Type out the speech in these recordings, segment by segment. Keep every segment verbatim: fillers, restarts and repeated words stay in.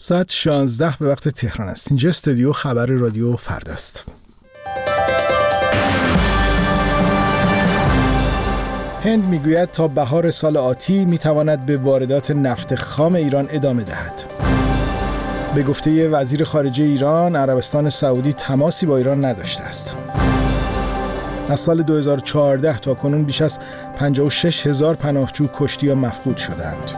ساعت شانزده به وقت تهران است. اینجا استودیو خبر رادیو فردا است. هند میگوید تا بهار سال آتی میتواند به واردات نفت خام ایران ادامه دهد. به گفته وزیر خارجه ایران، عربستان سعودی تماسی با ایران نداشته است. از سال دو هزار و چهارده تا کنون بیش از پنجاه و شش هزار پناهجو کشته یا مفقود شدند.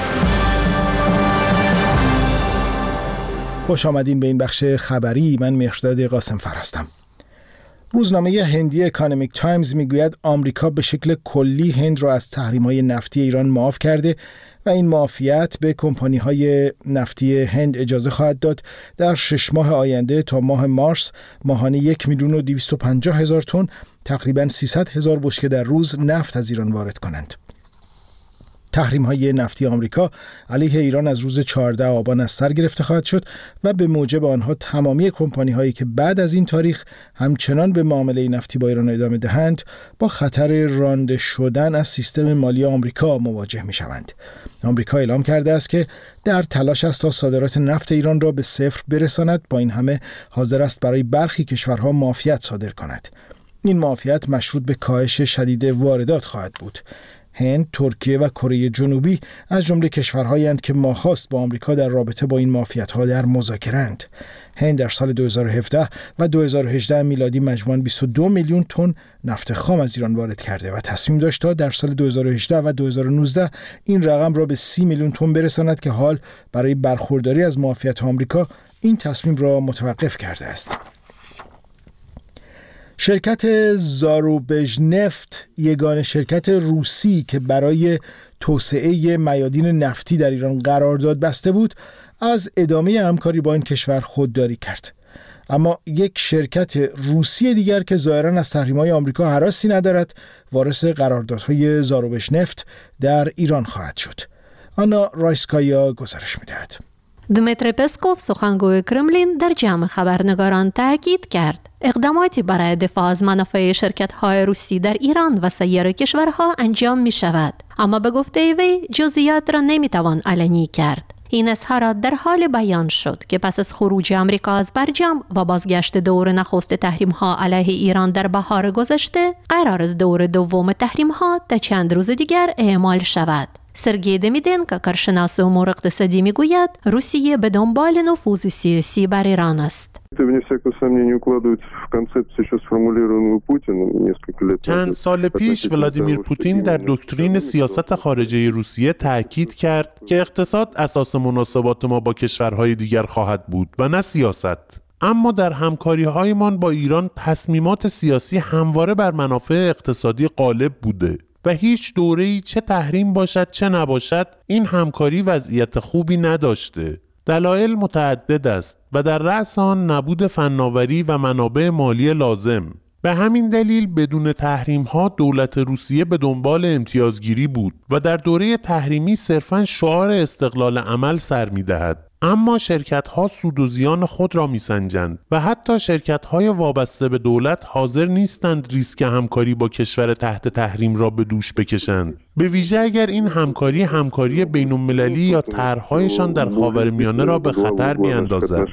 خوش آمدین به این بخش خبری. من مهرداد قاسمفر هستم. روزنامه هندی اکانومیک تایمز میگوید آمریکا به شکل کلی هند را از تحریم‌های نفتی ایران معاف کرده و این معافیت به کمپانی‌های نفتی هند اجازه خواهد داد در شش ماه آینده تا ماه مارس ماهانه یک میلیون و دویست و پنجاه هزار تن، تقریباً سیصد هزار بشکه در روز نفت از ایران وارد کنند. تحریم‌های نفتی آمریکا علیه ایران از روز چهاردهم آبان از سر گرفته خواهد شد و به موجب آنها تمامی کمپانی‌هایی که بعد از این تاریخ همچنان به معامله نفتی با ایران ادامه دهند با خطر رانده شدن از سیستم مالی آمریکا مواجه می‌شوند. آمریکا اعلام کرده است که در تلاش است تا صادرات نفت ایران را به صفر برساند. با این همه حاضر است برای برخی کشورها معافیت صادر کند. این معافیت مشروط به کاهش شدید واردات خواهد بود. هند، ترکیه و کره جنوبی از جمله کشورهایی اند که ماهاست با آمریکا در رابطه با این معافیت‌ها در مذاکره‌اند. هند در سال دو هزار و هفده و دو هزار و هجده میلادی مجموعاً بیست و دو میلیون تن نفت خام از ایران وارد کرده و تصمیم داشت تا در سال دو هزار و هجده و دو هزار و نوزده این رقم را به سی میلیون تن برساند که حال برای برخورداری از معافیت آمریکا این تصمیم را متوقف کرده است. شرکت زاروبژنفت، یگانه شرکت روسی که برای توسعه میادین نفتی در ایران قرارداد بسته بود، از ادامه همکاری با این کشور خودداری کرد. اما یک شرکت روسی دیگر که ظاهراً از تحریم‌های آمریکا هراسی ندارد، وارث قراردادهای زاروبژنفت در ایران خواهد شد. آنا رایسکایا گزارش می‌دهد. دمیتری پسکوف، سخنگوی کرملین، در جمع خبرنگاران تاکید کرد اقداماتی برای دفاع از منافع شرکت‌های روسی در ایران و سایر کشورها انجام می‌شود، اما به گفته وی جزئیات را نمی‌توان علنی کرد. این اظهارات در حال بیان شد که پس از خروج آمریکا از برجام و بازگشت دور نخست تحریم‌ها علیه ایران در بهار گذشته، قرار است دور دوم تحریم‌ها تا چند روز دیگر اعمال شود. سرگئی دمیدنکو، کارشناس امور اقتصادی، میگوید روسیه به دنبال نفوذ سیاسی بر ایران است. چند سال پیش ولادیمیر پوتین در دکترین سیاست خارجه روسیه تأکید کرد که اقتصاد اساس مناسبات ما با کشورهای دیگر خواهد بود و نه سیاست. اما در همکاری‌هایمان با ایران تصمیمات سیاسی همواره بر منافع اقتصادی غالب بوده و هیچ دوره‌ای چه تحریم باشد چه نباشد این همکاری وضعیت خوبی نداشته. دلایل متعدد است و در رأس آن نبود فناوری و منابع مالی لازم. به همین دلیل بدون تحریم‌ها دولت روسیه به دنبال امتیازگیری بود و در دوره تحریمی صرفاً شعار استقلال عمل سر می‌دهد. اما شرکت‌ها سود و زیان خود را می‌سنجند و حتی شرکت‌های وابسته به دولت حاضر نیستند ریسک همکاری با کشور تحت تحریم را به دوش بکشند، به ویژه اگر این همکاری همکاری بین‌المللی یا طرح‌هایشان در خاورمیانه را به خطر بیندازد.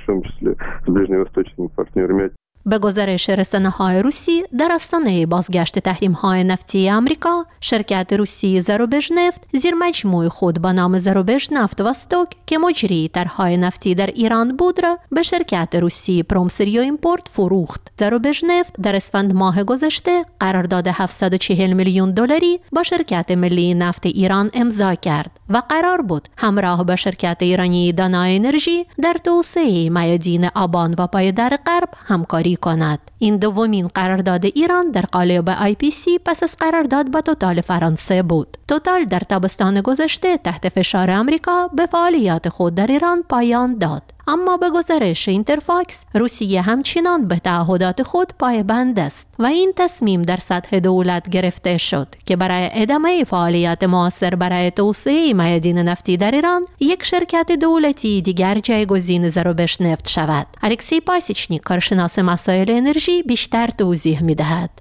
به گزارش رسانه‌های روسی، در آستانه بازگشت تحریم‌های نفتی آمریکا، شرکت روسی زاروبژنفت زیر مجموعه خود با نام زاروبژنفت واستوک که مجری طرح‌های نفتی در ایران بود را به شرکت روسی پرومسریو ایمپورت فروخت. زاروبژنفت در اسفند ماه گذشته قرارداد هفتصد و چهل میلیون دلاری با شرکت ملی نفت ایران امضا کرد و قرار بود همراه با شرکت ایرانی دانا انرژی در توسعه میادین آبان و پایدار غرب همکاری کند. این دومین قرارداد ایران در قالب آی پی سی پس از قرارداد با توتال فرانسه بود. توتال در تابستان گذشته تحت فشار آمریکا به فعالیت خود در ایران پایان داد. اما به گزارش اینترفاکس، روسیه همچنان به تعهدات خود پایبند است و این تصمیم در سطح دولت گرفته شد که برای ادامه فعالیت مؤثر برای توسعه میادین نفتی در ایران، یک شرکت دولتی دیگر جایگزین زاروبژنفت شود. الکسی پاسیچنیک، کارشناس مسائل انرژی، بیشتر توضیح می‌دهد.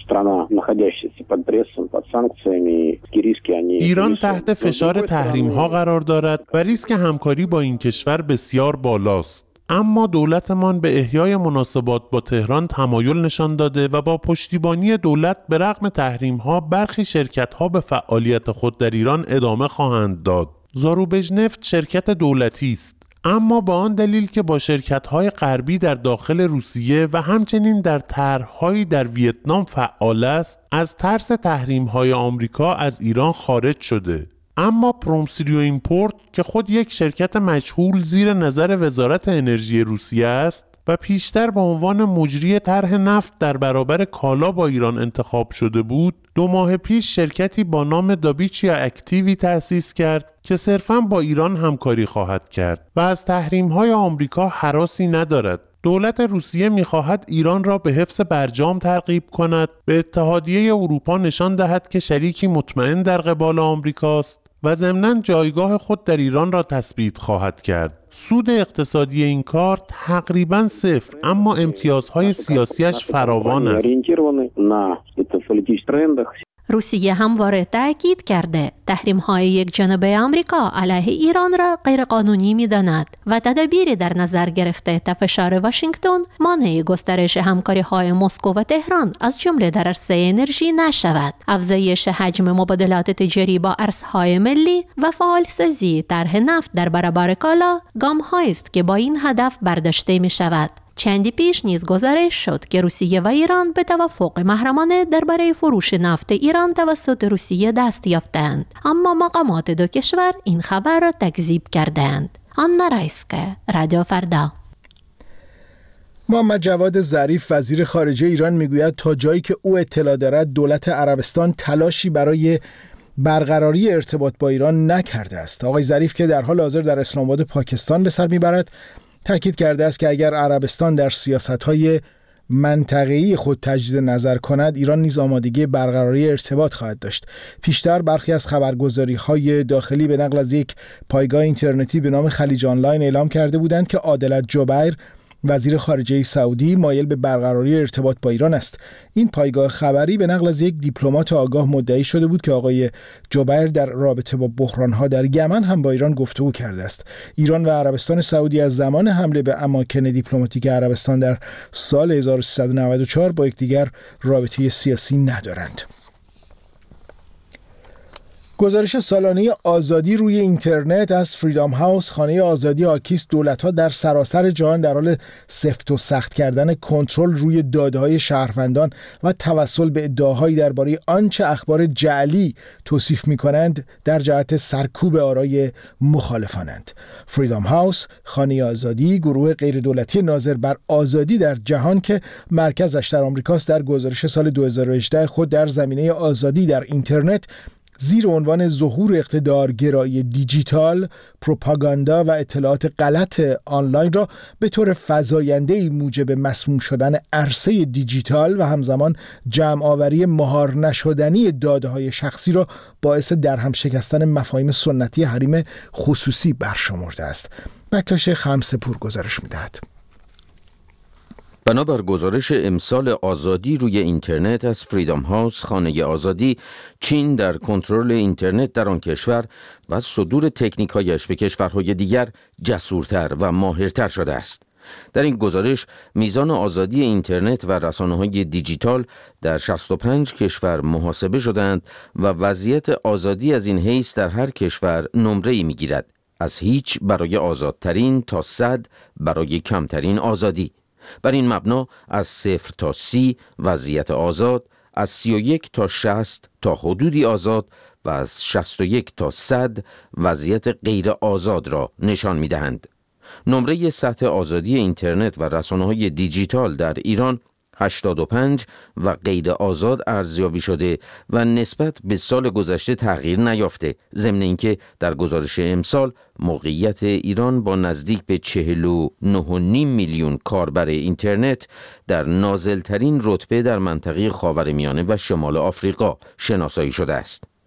ایران تحت فشار تحریم‌ها قرار دارد و ریسک همکاری با این کشور بسیار بالاست. اما دولتمان به احیای مناسبات با تهران تمایل نشان داده و با پشتیبانی دولت به رغم تحریم‌ها برخی شرکت‌ها به فعالیت خود در ایران ادامه خواهند داد. زاروبژنفت شرکت دولتی است، اما با آن دلیل که با شرکت‌های غربی در داخل روسیه و همچنین در طرح‌هایی در ویتنام فعال است، از ترس تحریم‌های آمریکا از ایران خارج شده. اما پرومسریو ایمپورت که خود یک شرکت مجهول زیر نظر وزارت انرژی روسیه است و پیشتر به عنوان مجری طرح نفت در برابر کالا با ایران انتخاب شده بود، دو ماه پیش شرکتی با نام دابیچیا اکتیوی تأسیس کرد که صرفاً با ایران همکاری خواهد کرد و از تحریم‌های آمریکا هراسی ندارد. دولت روسیه می‌خواهد ایران را به حفظ برجام ترغیب کند، به اتحادیه اروپا نشان دهد که شریکی مطمئن در قبال آمریکاست و ضمناً جایگاه خود در ایران را تثبیت خواهد کرد. سود اقتصادی این کار تقریباً صفر، اما امتیازهای سیاسیش فراوان است. روسیه همواره تأکید کرده تحریم‌های یک جانبه آمریکا علیه ایران را غیرقانونی می‌داند و تدابیری در نظر گرفته تا فشار واشنگتن مانع گسترش همکاری‌های مسکو و تهران از جمله در عرصه انرژی نشود. افزایش حجم مبادلات تجاری با ارزهای ملی و فعالسازی طرح نفت در برابر کالا گام‌هایی است که با این هدف برداشته می‌شود. چندی پیش نیز گزارش شد که روسیه و ایران به توافق محرمانه درباره فروش نفت ایران توسط روسیه دست یافتند، اما مقامات دو کشور این خبر را تکذیب کردند. آنا رایسکه، رادیو فردا. محمد جواد ظریف وزیر خارجه ایران میگوید تا جایی که او اطلاع دارد دولت عربستان تلاشی برای برقراری ارتباط با ایران نکرده است. آقای ظریف که در حال حاضر در اسلام آباد پاکستان به سر میبرد تأکید کرده است که اگر عربستان در سیاست‌های منطقه‌ای خود تجدید نظر کند، ایران نیز آمادگی برقراری ارتباط خواهد داشت. پیشتر برخی از خبرگزاری‌های داخلی به نقل از یک پایگاه اینترنتی به نام خلیج آنلاین اعلام کرده بودند که عادلت جبیر وزیر خارجه سعودی مایل به برقراری ارتباط با ایران است. این پایگاه خبری به نقل از یک دیپلمات آگاه مدعی شده بود که آقای جبیر در رابطه با بحران‌ها در یمن هم با ایران گفتگو کرده است. ایران و عربستان سعودی از زمان حمله به اماکن دیپلماتیک عربستان در سال هزار و سیصد و نود و چهار با یکدیگر رابطه سیاسی ندارند. گزارش سالانه آزادی روی اینترنت از فریدام هاوس خانه آزادی آکیست دولت‌ها در سراسر جهان در حال سفت و سخت کردن کنترل روی داده‌های شهروندان و توسل به ادعاهایی درباره آنچه اخبار جعلی توصیف می‌کنند در جهت سرکوب آرای مخالفانند. فریدام هاوس خانه آزادی گروه غیردولتی ناظر بر آزادی در جهان که مرکزش در آمریکاست در گزارش سال دو هزار و هجده خود در زمینه آزادی در اینترنت زیر عنوان ظهور اقتدارگرایی دیجیتال، پروپاگاندا و اطلاعات غلط آنلاین را به طور فزاینده‌ای موجب مسموم شدن عرصه دیجیتال و همزمان جمع‌آوری مهار نشدنی داده‌های شخصی را باعث درهم شکستن مفاهیم سنتی حریم خصوصی برشمرده است. بکتاش خمسه‌پور گزارش می‌دهد. بنابر گزارش امسال آزادی روی اینترنت از فریدام هاوس خانه آزادی، چین در کنترل اینترنت در آن کشور و صدور تکنیک‌هایش به کشورهای دیگر جسورتر و ماهرتر شده است. در این گزارش میزان آزادی اینترنت و رسانه‌های دیجیتال در شصت و پنج کشور محاسبه شدند و وضعیت آزادی از این حیث در هر کشور نمره‌ای می‌گیرد، از هیچ برای آزادترین تا صد برای کمترین آزادی. بر این مبنا از صفر تا سی وضعیت آزاد، از سی و یک تا شصت تا حدودی آزاد و از شصت و یک تا صد وضعیت غیر آزاد را نشان می دهند. نمره سطح آزادی اینترنت و رسانه‌های دیجیتال در ایران هشتاد و پنج و غیر آزاد ارزیابی شده و نسبت به سال گذشته تغییر نیافته، ضمن اینکه در گزارش امسال موقعیت ایران با نزدیک به چهل و نه و نیم میلیون کاربر اینترنت در نازلترین رتبه در منطقه خاورمیانه و شمال آفریقا شناسایی شده است.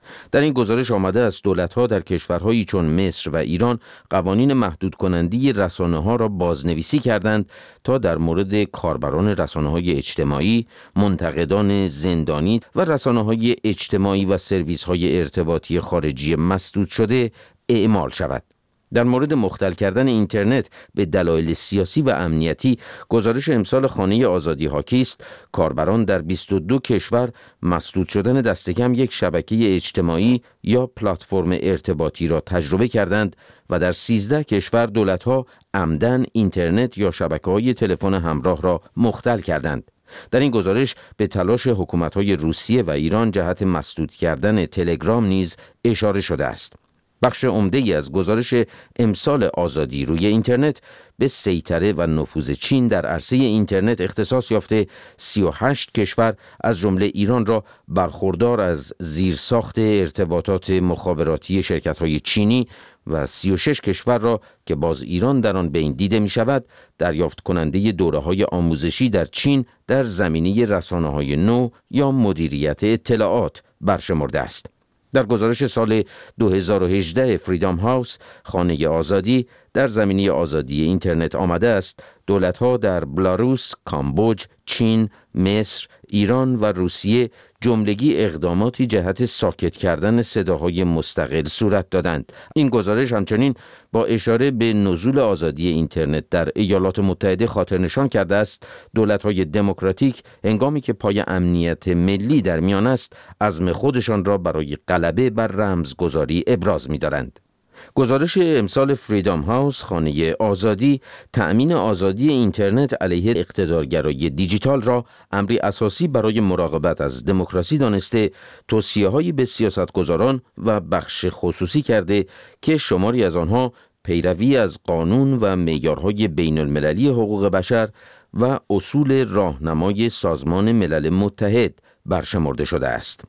در این گزارش آمده است دولت‌ها در کشورهایی چون مصر و ایران قوانین محدود کننده رسانه‌ها را بازنویسی کردند تا در مورد کاربران رسانه‌های اجتماعی، منتقدان زندانی و رسانه‌های اجتماعی و سرویس‌های ارتباطی خارجی مسدود شده اعمال شود. در مورد مختل کردن اینترنت به دلایل سیاسی و امنیتی، گزارش امسال خانه آزادی حاکی است کاربران در بیست و دو کشور مسدود شدن دست کم یک شبکه اجتماعی یا پلتفرم ارتباطی را تجربه کردند و در سیزده کشور دولت‌ها عمدن اینترنت یا شبکه‌های تلفن همراه را مختل کردند. در این گزارش به تلاش حکومت‌های روسیه و ایران جهت مسدود کردن تلگرام نیز اشاره شده است. بخش عمده‌ای از گزارش امسال آزادی روی اینترنت به سیطره و نفوذ چین در عرصه اینترنت اختصاص یافته سی و هشت کشور از جمله ایران را برخوردار از زیرساخت ارتباطات مخابراتی شرکت‌های چینی و سی و شش کشور را که باز ایران در آن بین دیده می شود دریافت کننده دوره‌های آموزشی در چین در زمینه رسانه‌های نو یا مدیریت اطلاعات برشمرده است. در گزارش سال دو هزار و هجده فریدام هاوس خانه آزادی در زمینه آزادی اینترنت آمده است دولت‌ها در بلاروس، کامبوج، چین، مصر، ایران و روسیه جملگی اقداماتی جهت ساکت کردن صداهای مستقل صورت دادند. این گزارش همچنین با اشاره به نزول آزادی اینترنت در ایالات متحده خاطر نشان کرده است دولت‌های دموکراتیک هنگامی که پای امنیت ملی در میان است عزم خودشان را برای غلبه بر رمزگذاری ابراز می‌دارند. گزارش امسال فریدام هاوس خانه آزادی تأمین آزادی اینترنت علیه اقتدارگرایی دیجیتال را امری اساسی برای مراقبت از دموکراسی دانسته توصیه‌هایی به سیاستگزاران و بخش خصوصی کرده که شماری از آنها پیروی از قانون و معیارهای بین المللی حقوق بشر و اصول راهنمای سازمان ملل متحد برشمرده شده است.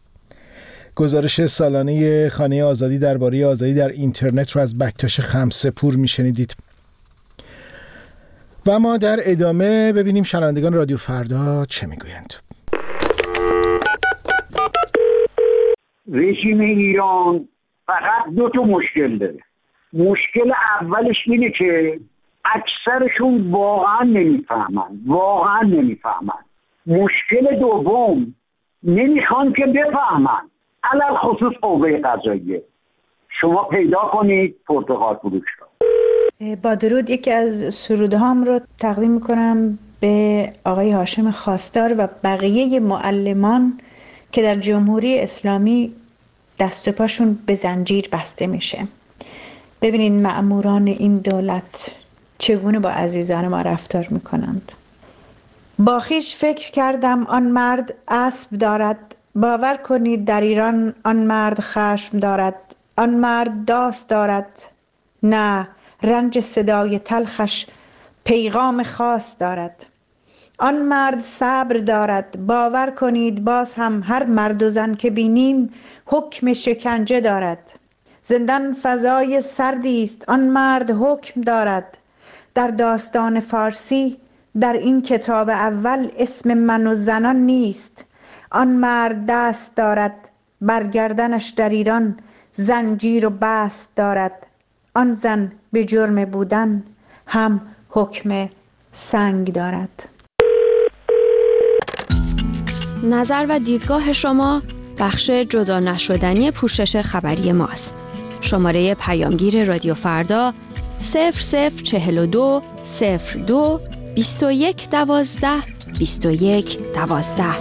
گزارش سالانه خانه آزادی درباره آزادی در اینترنت را از بکتاش خمسه‌پور میشنیدید. و ما در ادامه ببینیم شنوندگان رادیو فردا چه میگویند. رژیم ایران فقط دو تا مشکل داره. مشکل اولش اینه که اکثرشون واقعا نمیفهمن واقعا نمیفهمن مشکل دوم نمیخوان که بفهمن، علل خصوص قوه قضاییه. شما پیدا کنید پرتغال فروش را. با درود یکی از سرودهام رو تقدیم میکنم به آقای هاشم خواستار و بقیه معلمان که در جمهوری اسلامی دست و پاشون به زنجیر بسته میشه. ببینید مأموران این دولت چگونه با عزیزان ما رفتار میکنند. با خویش فکر کردم آن مرد اسب دارد، باور کنید در ایران آن مرد خشم دارد، آن مرد داست دارد، نه رنج صدای تلخش پیغام خاص دارد. آن مرد صبر دارد، باور کنید باز هم هر مرد و زن که بینیم حکم شکنجه دارد. زندان فضای سردی است، آن مرد حکم دارد. در داستان فارسی در این کتاب اول اسم من و زنان نیست. آن مرد دست دارد، برگردنش در ایران زنجیر و بست دارد. آن زن به جرم بودن هم حکم سنگ دارد. نظر و دیدگاه شما بخش جدا نشدنی پوشش خبری ماست. شماره پیامگیر رادیو فردا صفر صفر چهل و دو صفر دو بیست و یک دوازده بیست و یک دوازده.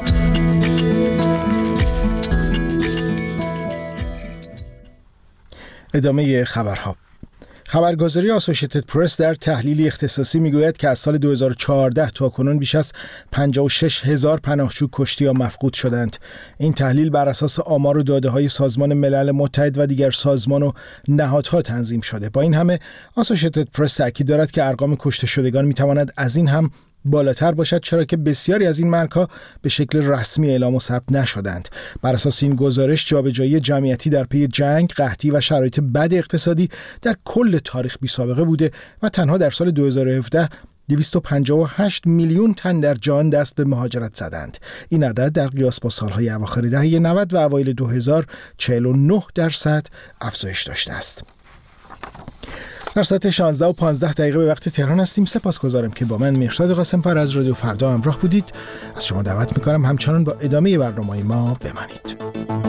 ادامه خبرها. خبرگزاری آسوشیتد پرس در تحلیلی اختصاصی میگوید که از سال دو هزار و چهارده تا کنون بیش از پنجاه و شش هزار پناهجو کشته یا مفقود شدند. این تحلیل بر اساس آمار و داده‌های سازمان ملل متحد و دیگر سازمان و نهادها تنظیم شده. با این همه آسوشیتد پرس تاکید دارد که ارقام کشته شدگان میتواند از این هم بالاتر باشد، چرا که بسیاری از این مرگ‌ها به شکل رسمی اعلام و ثبت نشدند. بر اساس این گزارش جابجایی جمعیتی در پی جنگ، قحطی و شرایط بد اقتصادی در کل تاریخ بی‌سابقه بوده و تنها در سال دو هزار و هفده دویست و پنجاه و هشت میلیون تن در جهان دست به مهاجرت زدند. این عدد در قیاس با سالهای اواخر دهه نود و اوایل دو هزار چهل و نه درصد افزایش داشته است. در ساعت شانزده و پانزده دقیقه به وقت تهران هستیم. سپاسگزارم که با من مهرزاد قاسم‌فر از رادیو فردا همراه بودید. از شما دعوت می‌کنم همچنان با ادامه برنامه ما بمانید.